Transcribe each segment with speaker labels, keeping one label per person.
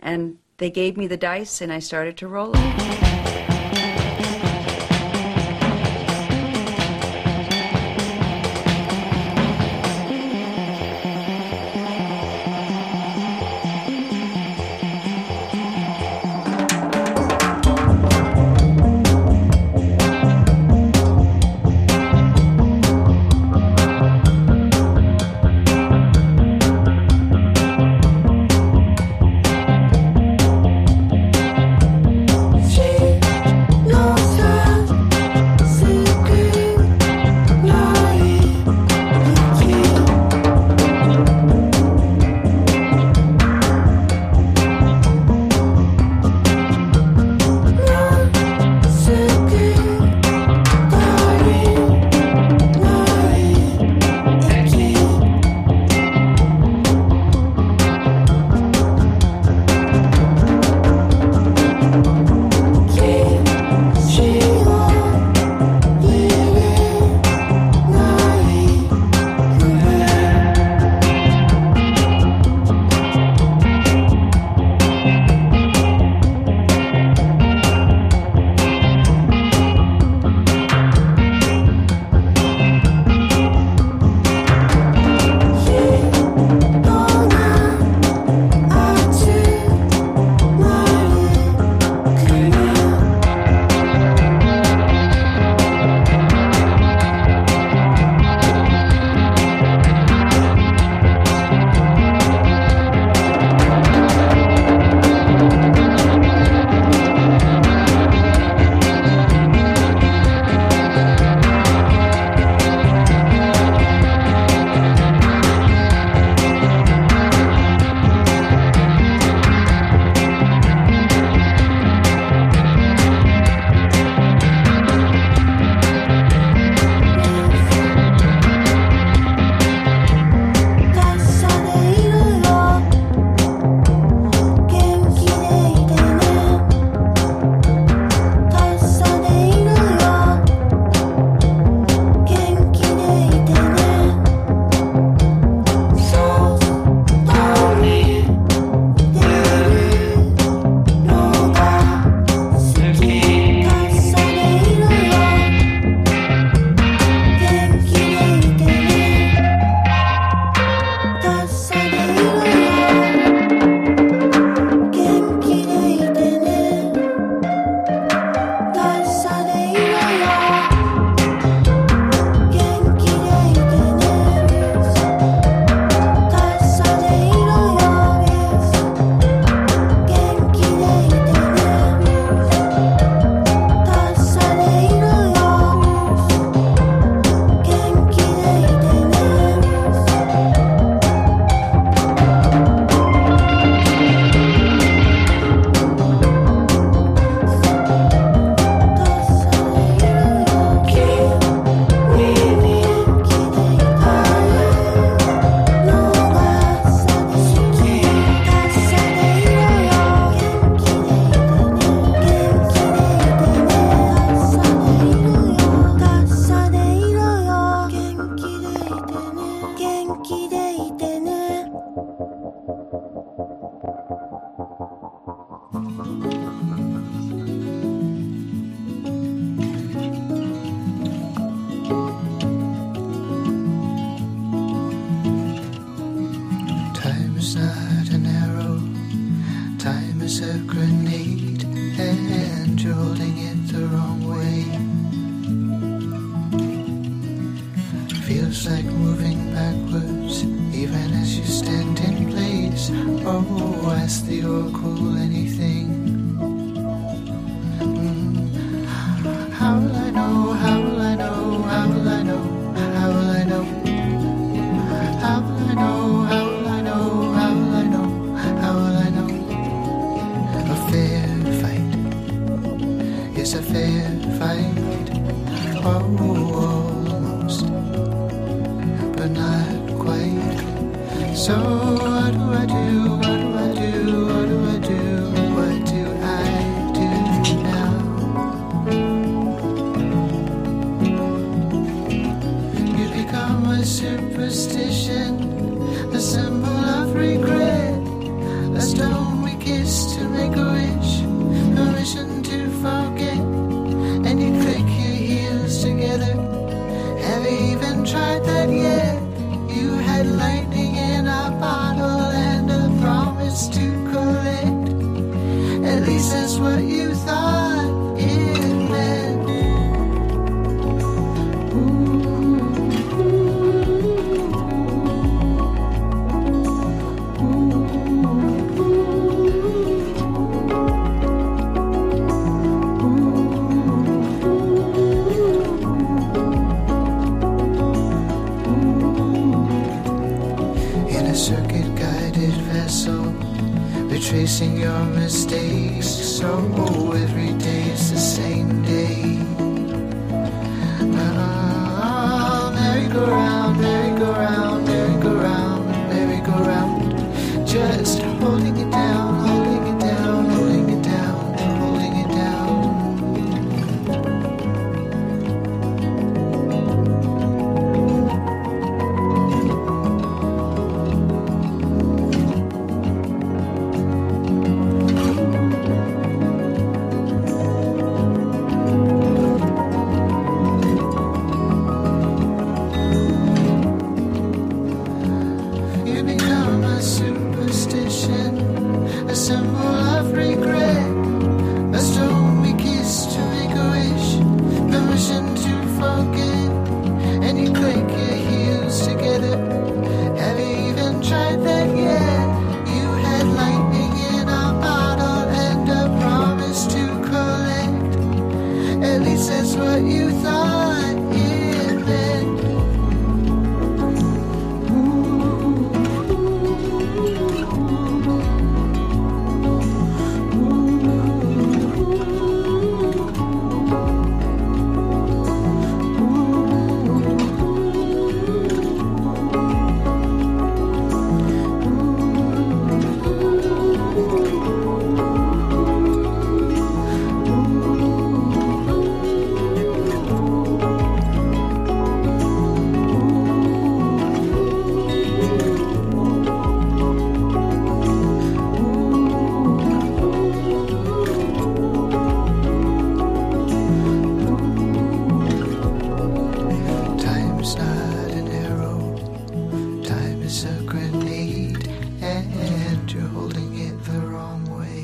Speaker 1: And they gave me the dice, and I started to roll it.
Speaker 2: Superstition, a symbol of regret, a stone we kiss to make a wish, permission to forget, and you click your heels together. Have you even tried that yet? You had lightning in a bottle and a promise to collect. At least that's what you thought it meant. In a circuit-guided vessel, retracing your mistakes. So every day's the same day. Merry-go-round, merry-go-round, merry-go-round, merry-go-round. Just holding it down, holding it down, holding it down, holding it down. You become a superstition, a symbol of regret, a stone we kiss to make a wish, permission to forget, and you click your heels together. Have you even tried that yet? You had lightning in a bottle and a promise to collect. At least that's what you thought it meant. Time's not an arrow, time is a grenade, and you're holding it the wrong way.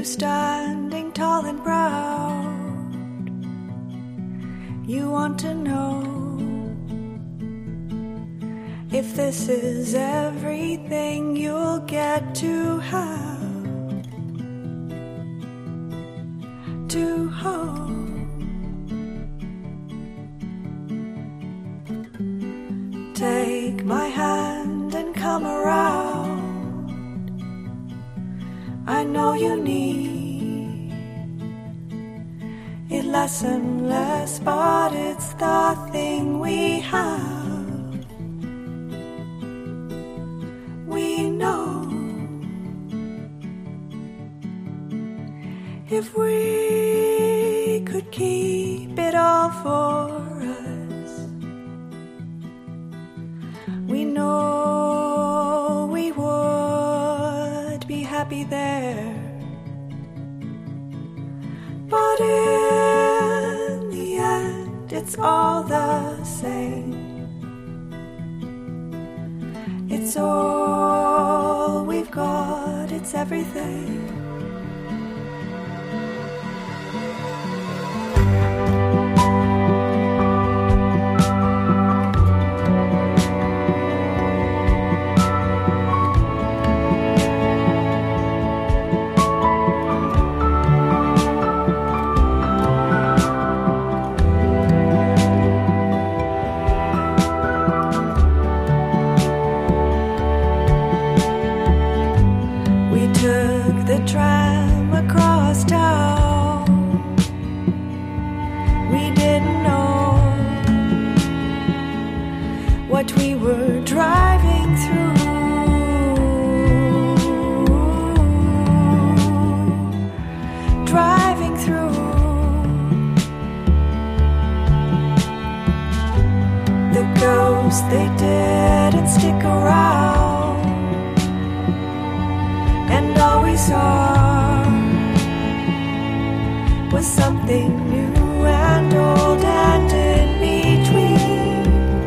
Speaker 3: you standing tall and proud. You want to know if this is everything you'll get to have, to hold. Take my hand and come around. I know you need it less and less, but it's the thing we have. We know if we could keep it all for us, we know we would be happy there. But in the end, it's all the same. It's all we've got, it's everything. The tram across town. We didn't know what we were driving through. Driving through. The ghosts, they didn't stick around. And all we saw was something new and old and in between.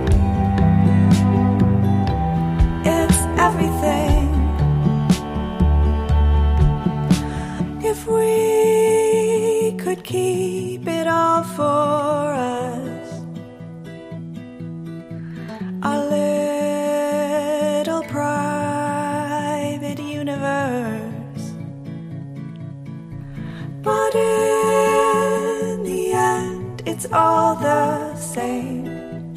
Speaker 3: It's everything. If we could keep it all for us, our little private universe. But in the end, it's all the same.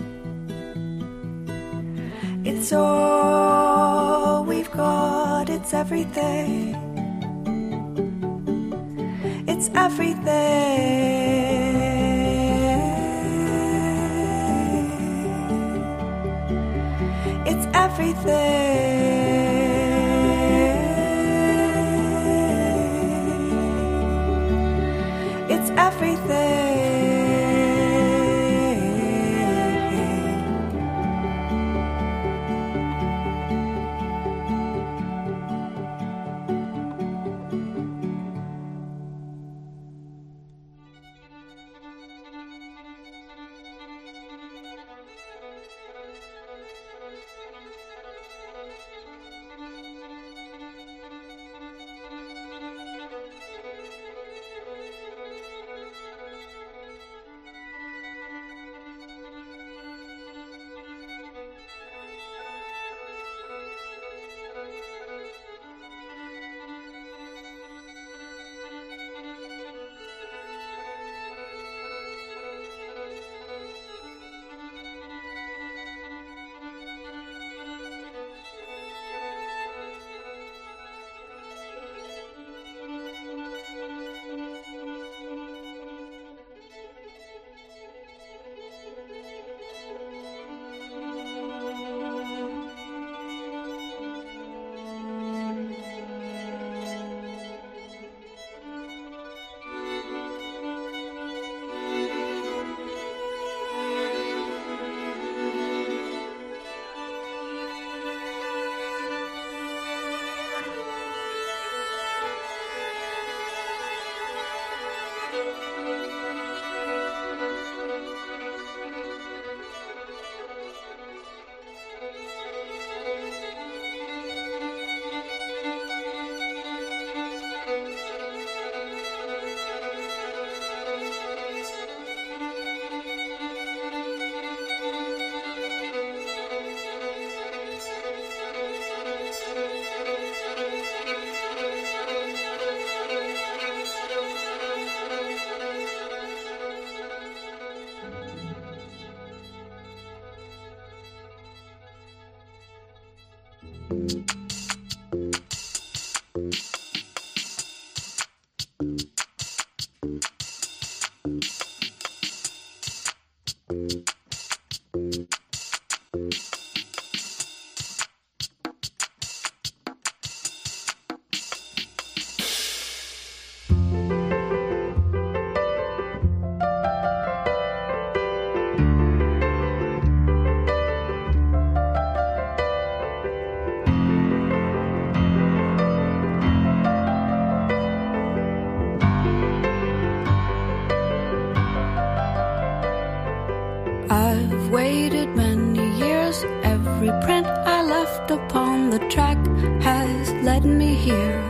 Speaker 3: It's all we've got, it's everything. It's everything. It's everything. It's everything.
Speaker 4: I've waited many years. Every print I left upon the track has led me here.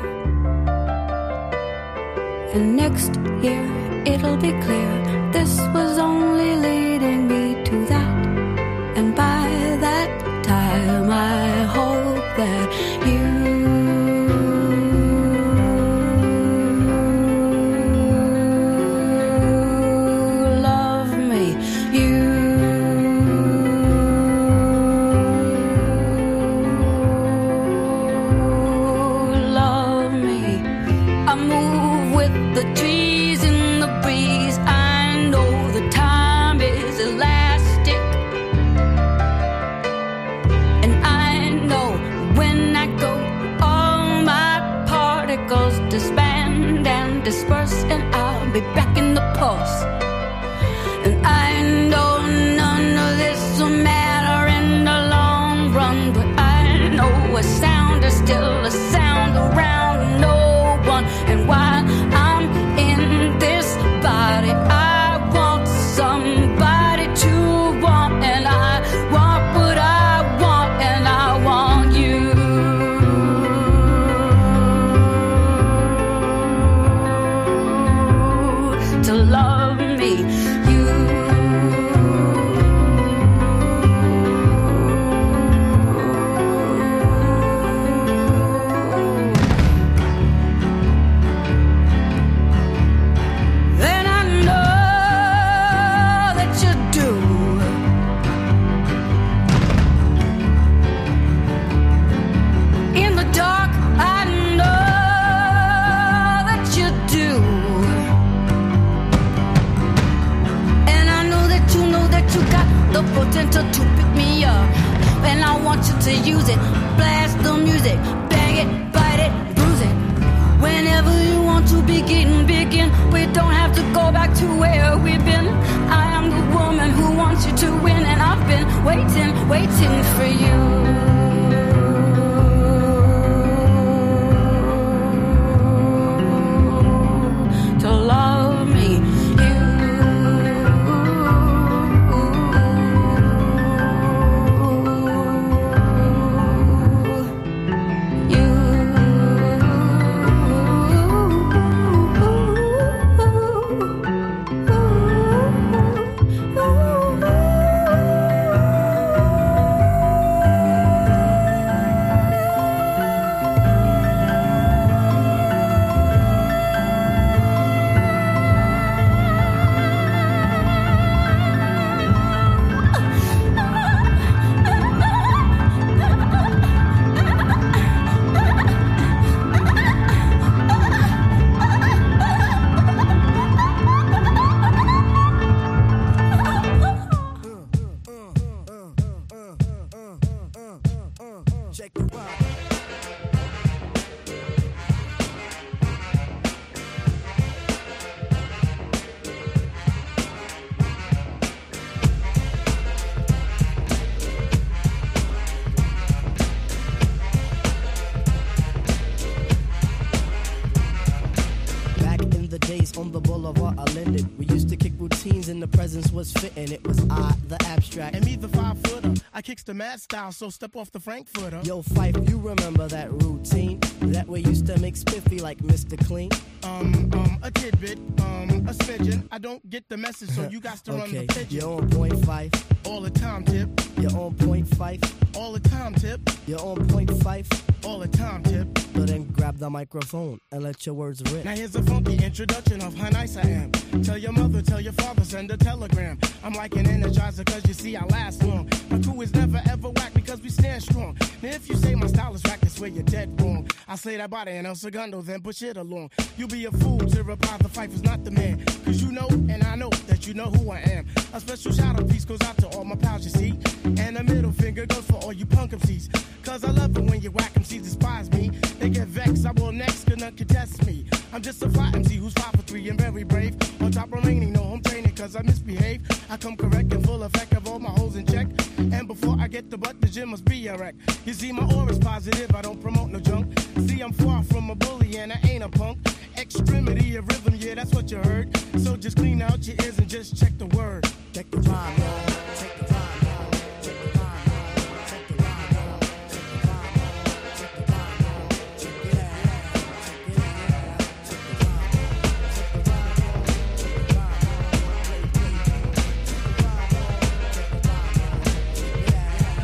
Speaker 4: And next year it'll be clear this was only leading me to that. And by that time I hope that you disband and disperse, and I'll be back in the pulse. And I know none of this will matter in the long run, but I know a sound is still a sound around no one. And while I'm in this body, I want somebody to want, and I want what I want, and I want you. To love me, then I know that you do. In the dark, I know that you do. You got the potential to pick me up, and I want you to use it. Blast the music, bang it, bite it, bruise it. Whenever you want to begin. We don't have to go back to where we've been. I am the woman who wants you to win, and I've been waiting for you. To love me.
Speaker 5: On the boulevard I landed. We used to kick routines and the presence was fitting. It was I, the abstract.
Speaker 6: And me, the 5-footer. I kicks the mad style, so step off the Frankfurter.
Speaker 5: Yo, Fife, you remember that routine? That way used to make spiffy like Mr. Clean?
Speaker 6: A tidbit, a smidgen. I don't get the message, so you got to run the pigeon.
Speaker 5: You're on point, Fife.
Speaker 6: All the time, Tip.
Speaker 5: You're on point, Fife.
Speaker 6: All the time, Tip.
Speaker 5: You're on point, Fife.
Speaker 6: All the time, Tip.
Speaker 5: So then grab the microphone and let your words rip.
Speaker 6: Now here's a funky introduction of how nice I am. Tell your mother, tell your father, send a telegram. I'm like an energizer, cause you see I last long. My crew is never ever whack because because we stand strong. Now if you say my style is whack, that's where you're dead wrong. I say that body and El Segundo, then push it along. You'll be a fool to reply the fight is not the man. Cause you know, and I know that you know who I am. A special shout out piece goes out to all my pals, you see. And a middle finger goes for all you punk MCs. Cause I love it when you whack MCs despise me. They get vexed, I will next, cause none can test me. I'm just a fly MC who's 5 for 3 and very brave. On top remaining, no home training cause I misbehave. I come correct and full effect of all my holes in check. And before I get the butt, the gym must be a wreck. You see, my aura's positive, I don't promote no junk. See, I'm far from a bully and I ain't a punk. Extremity of rhythm, yeah, that's what you heard. So just clean out your ears and just check the word.
Speaker 5: Check the rhyme, y'all. Check the rhyme, y'all. Check the rhyme, y'all. Check the rhyme, y'all. Check the rhyme, y'all. Check the rhyme, y'all. Check it out. Check it out. Check the rhyme, y'all. Check the rhyme, y'all. Check the rhyme, y'all. Play beat. Check the rhyme, y'all. Check the rhyme, y'all. Check it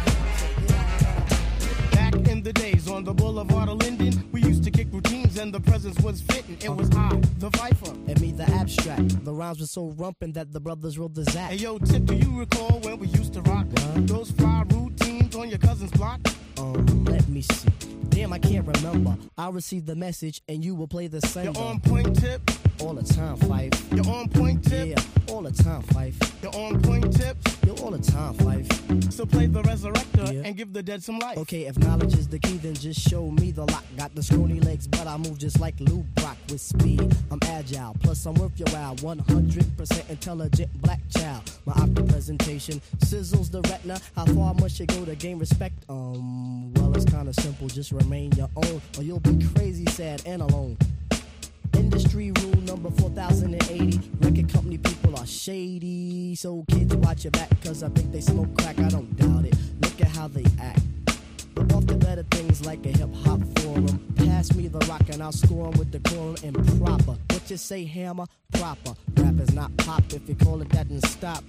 Speaker 5: out. Check it out.
Speaker 6: Back in the days on the boulevard of Linden, we used to kick routines and the presence was fitting. It was I, the Viper.
Speaker 5: And me, the abstract. The rhymes were so rumpin' that the brothers wrote the Zach.
Speaker 6: Hey yo, Tip, do you recall when we used to rock those fly routines on your cousin's block?
Speaker 5: Let me see. Damn, I can't remember. I'll receive the message and you will play the sender.
Speaker 6: You're on point, Tip.
Speaker 5: All the time, Fife.
Speaker 6: You're on point, Tip.
Speaker 5: Yeah, all the time, Fife.
Speaker 6: You're on point, Tip.
Speaker 5: You're all the time, Fife.
Speaker 6: So play the resurrector
Speaker 5: Yeah.
Speaker 6: and give the dead some life.
Speaker 5: Okay, if knowledge is the key, then just show me the lock. Got the scrawny legs, but I move just like Lou Brock with speed. I'm agile, plus I'm worth your while. 100% intelligent black child. My optic presentation sizzles the retina. How far must you go to gain respect? Well, it's kinda simple. Just remain your own, or you'll be crazy, sad, and alone. Industry rule number 4080. Record company people are shady. So kids, watch your back, cause I think they smoke crack. I don't doubt it. Look at how they act. But off the better things like a hip-hop forum. Pass me the rock and I'll score 'em with the quorum and proper. What you say, hammer? Proper. Rap is not pop. If you call it that, then stop.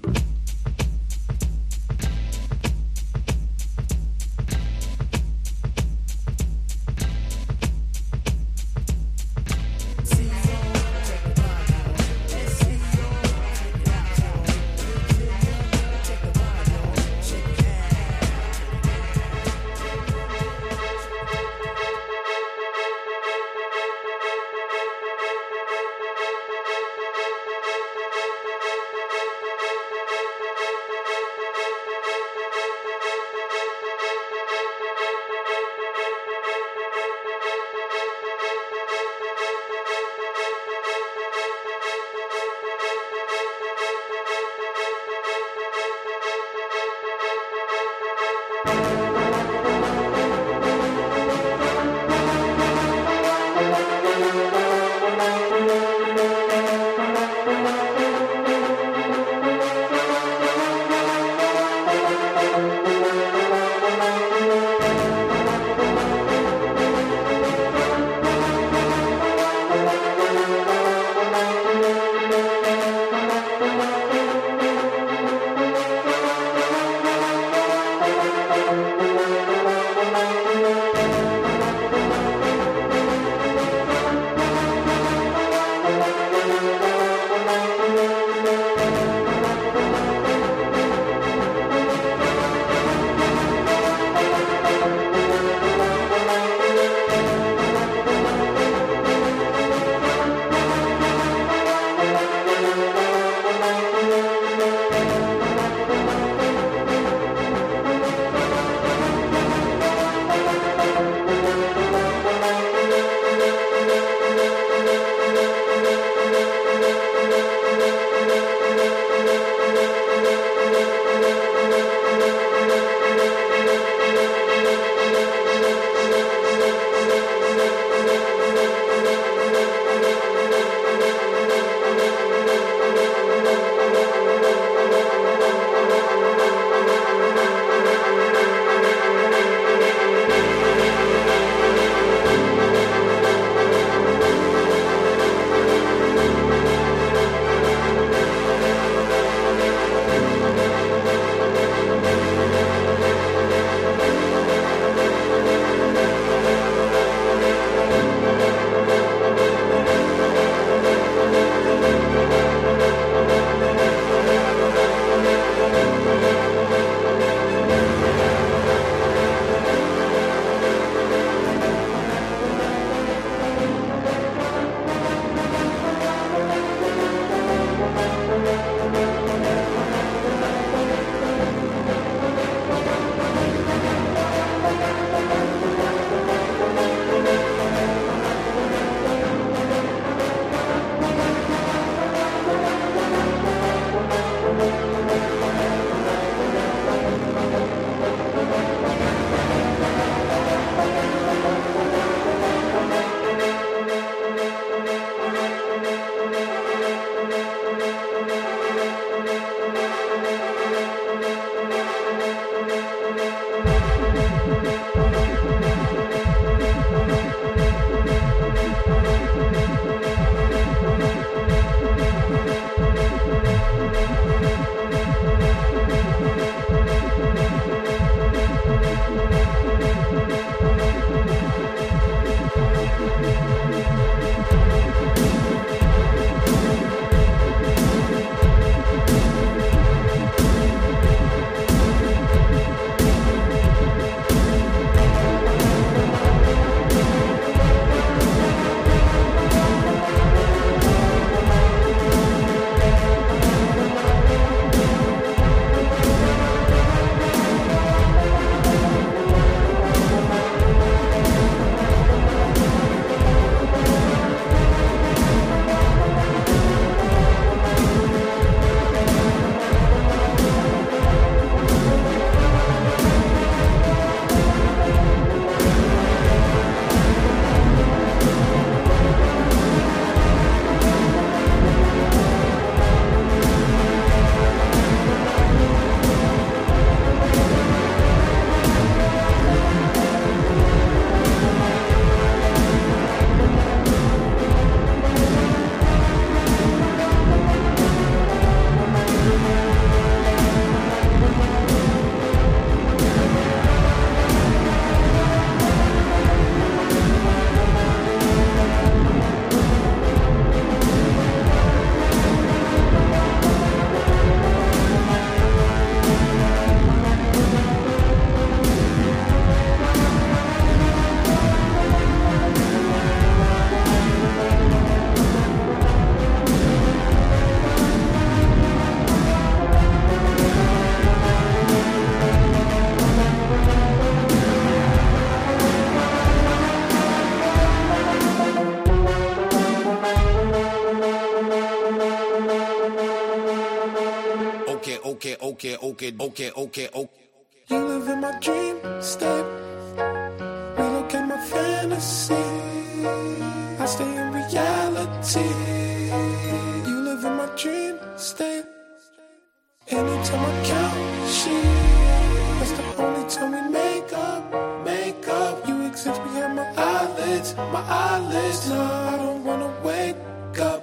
Speaker 7: You live in my dream state. Relocate my fantasy. I stay in reality. You live in my dream state. Anytime I count sheep, that's the only time we make up. You exist behind my eyelids. No, I don't wanna wake up.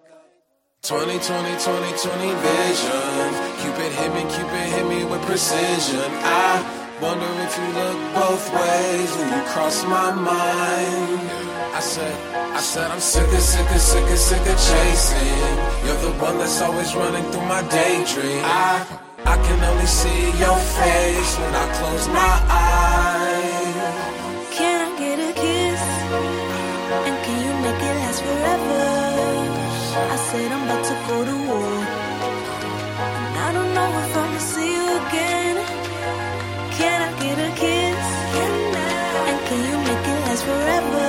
Speaker 8: 20 vision. Cupid hit me with precision. I wonder if you look both ways when you cross my mind. I said I'm sick of chasing. You're the one that's always running through my daydream. I can only see your face when I close my eyes.
Speaker 3: Can I get a kiss? And can you make it last forever? I said I'm about to go to war, and I don't know if I'ma see you again. Can I get a kiss? And can you make it last forever?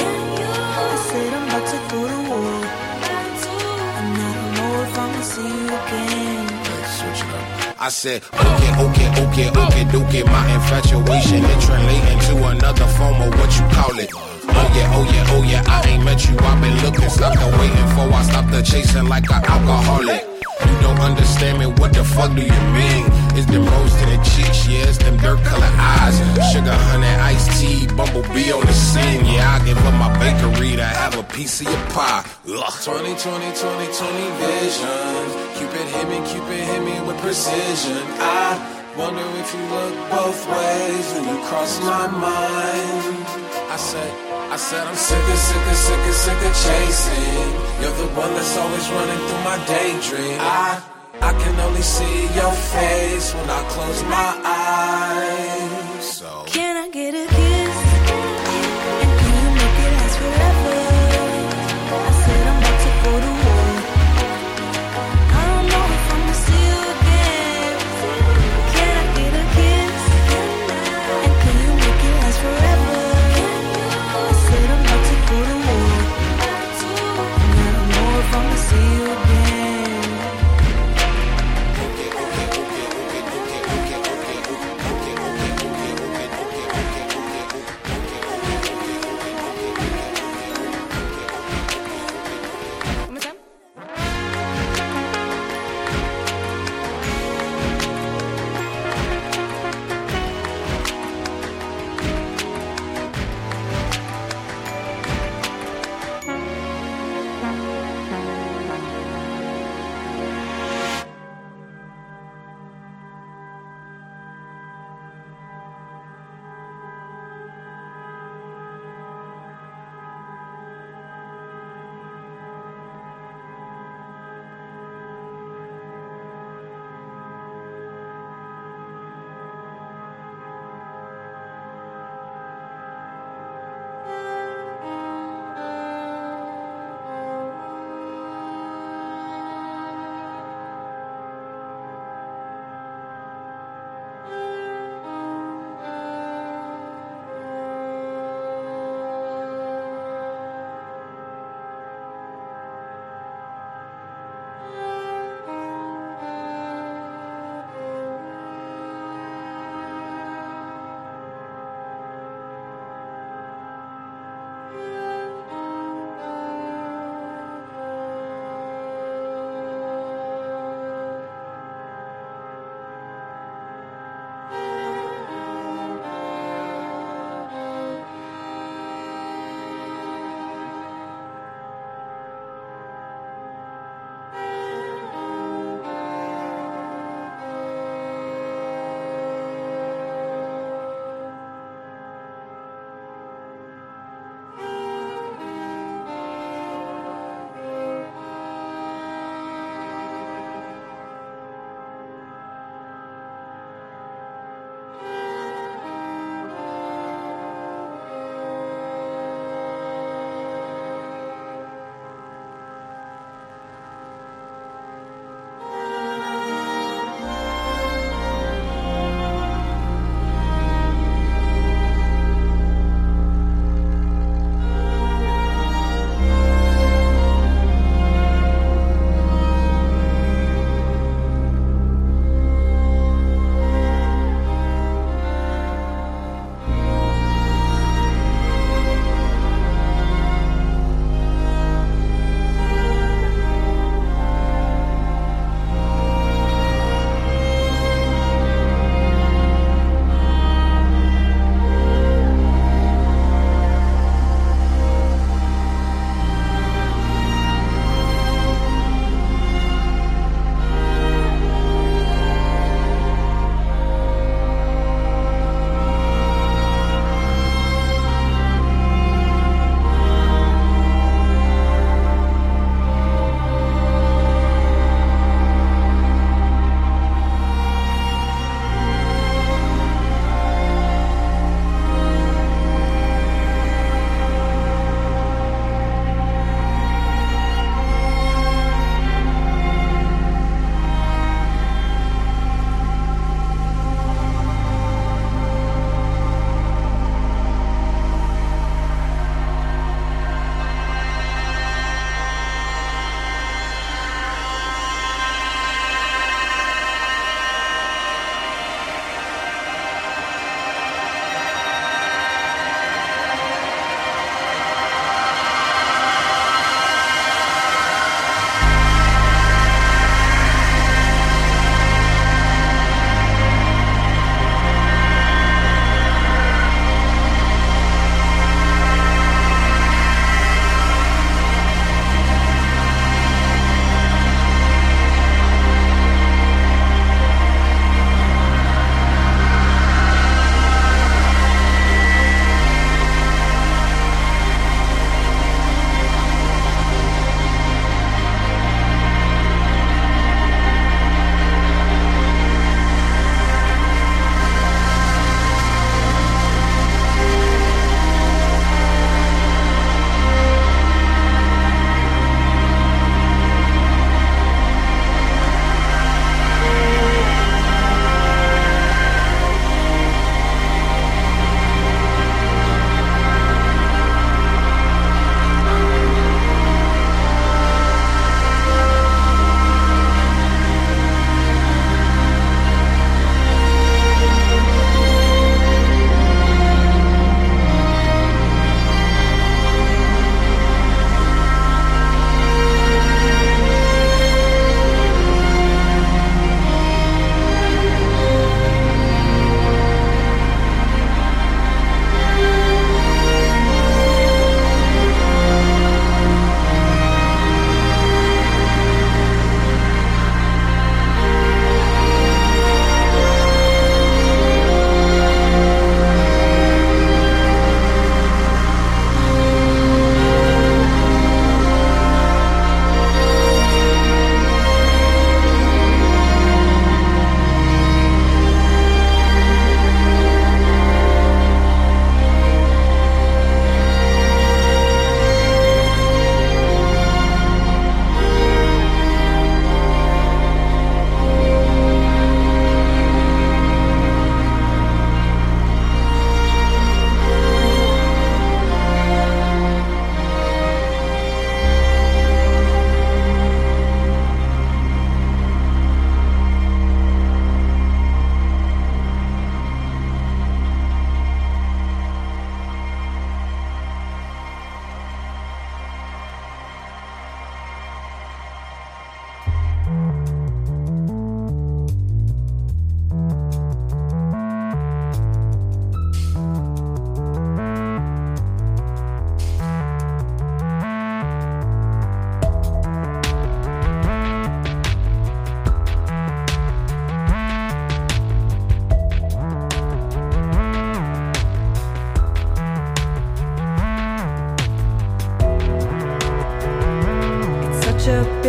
Speaker 3: I said I'm about to go to war, and I don't know if I'ma see you again.
Speaker 8: Switch it up. I said, okay, my infatuation it translating to another form of what you call it. Oh yeah, I ain't met you, I've been looking, stopped the waiting for, I stopped the chasing like an alcoholic. You don't understand me, what the fuck do you mean? It's them rose to the cheeks, yeah, it's them dirt color eyes. Sugar, honey, iced tea, bumblebee on the scene. Yeah, I give up my bakery to have a piece of your pie. Ugh. 20 vision. Cupid hit me with precision. I wonder if you look both ways when you cross my mind. I said I'm sick of chasing. You're the one that's always running through my daydream. I can only see your face when I close my eyes. So
Speaker 3: can I get a kiss? And can you make it last forever? I said I'm about to go to war. I don't know if I'ma see you again. Can I get a kiss? And can you make it last forever? I said I'm about to go to war, and I don't know if I'ma see you again.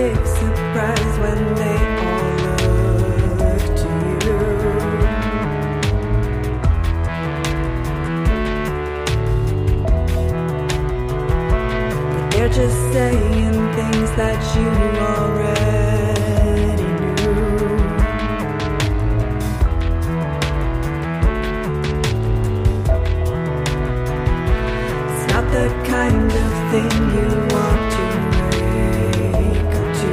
Speaker 3: big surprise when they all look to you. But they're just saying things that you already knew. It's not the kind of thing you want to wake up to.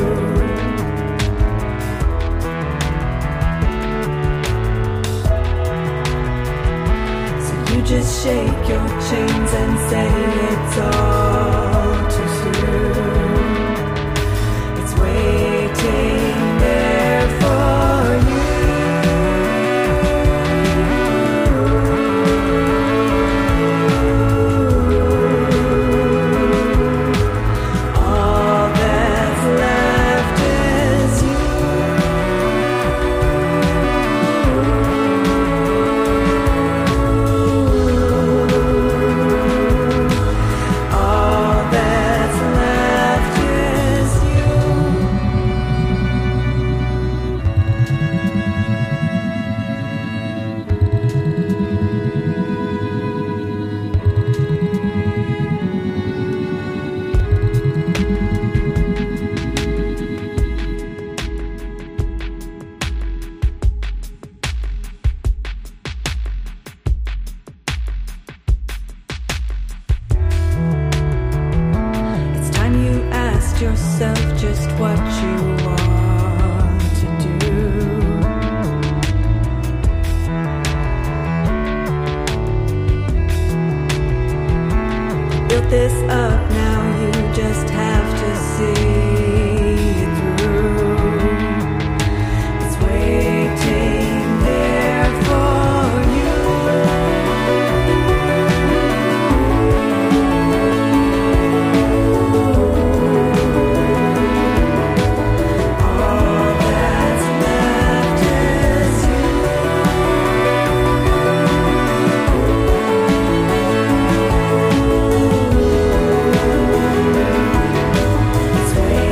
Speaker 3: So you just shake your chains and say it's all too soon. It's waiting there for you. All that's left is you. All that's left is you. It's time you asked yourself just what you want to do. Built this up, now you just have to see it through. It's waiting there for you. All that's left is you. It's waiting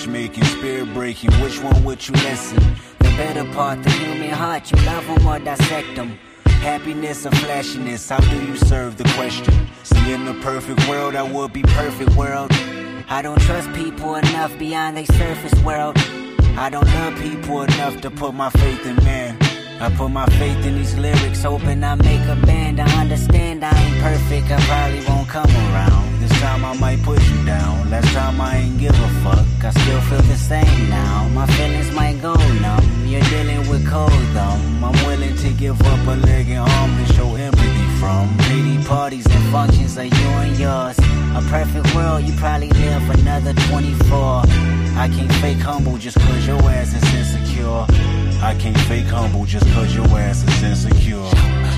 Speaker 9: matchmaking, spirit breaking. Which one would you listen?
Speaker 10: The better part, the human heart. You love them or dissect them. Happiness or flashiness, how do you serve the question?
Speaker 9: See, in the perfect world, I would be perfect world.
Speaker 10: I don't trust people enough beyond their surface world.
Speaker 9: I don't love people enough to put my faith in man.
Speaker 10: I put my faith in these lyrics, hoping I make a band. I understand I ain't perfect, I probably won't come around.
Speaker 9: This time I might put you down. Last time I ain't give a fuck.
Speaker 10: I still feel the same now. My feelings might go numb. You're dealing with cold thumb.
Speaker 9: I'm willing to give up a leg and arm to show empathy from.
Speaker 10: Lady parties and functions are you and yours. A perfect world, you probably live another 24.
Speaker 9: I can't fake humble just cause your ass is insecure. I can't fake humble just cause your ass is insecure.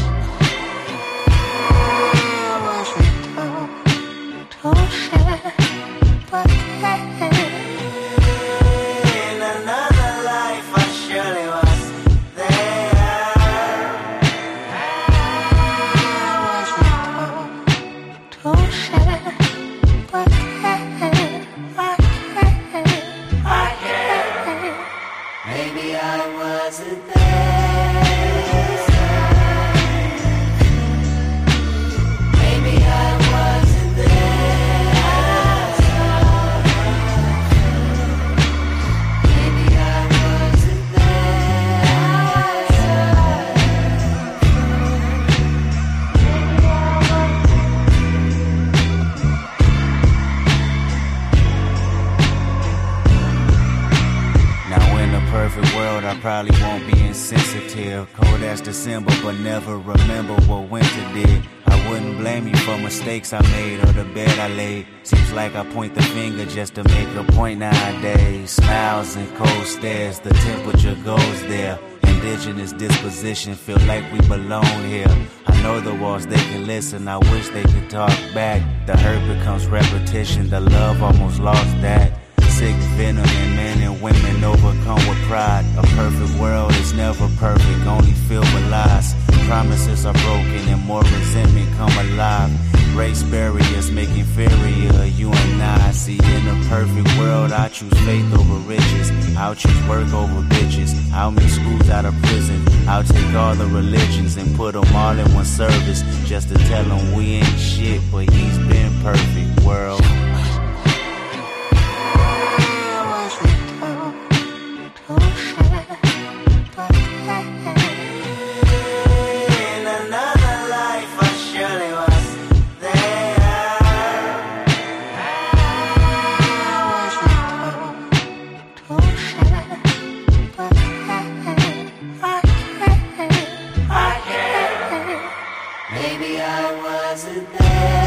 Speaker 10: In another life I surely was there. I was to share, but I can't. Maybe I wasn't there. Maybe I wasn't there. Maybe I wasn't
Speaker 9: Now in a perfect world, I probably won't be insensitive. Cold as December, but never remember what winter did. I wouldn't blame you for mistakes I made or the bed I laid. Seems like I point the finger just to make a point nowadays. Smiles and cold stares, the temperature goes there. Indigenous disposition, feel like we belong here. I know the walls, they can listen, I wish they could talk back. The hurt becomes repetition, the love almost lost that. Sick venom in men and women overcome with pride. A perfect world is never perfect, only filled with lies. Promises are broken and more resentment come alive. Race barriers make inferior you and I. See, in a perfect world, I choose faith over riches. I'll choose work over bitches. I'll make schools out of prison. I'll take all the religions and put them all in one service, just to tell them we ain't shit, but he's been perfect, world.
Speaker 10: Maybe I wasn't there.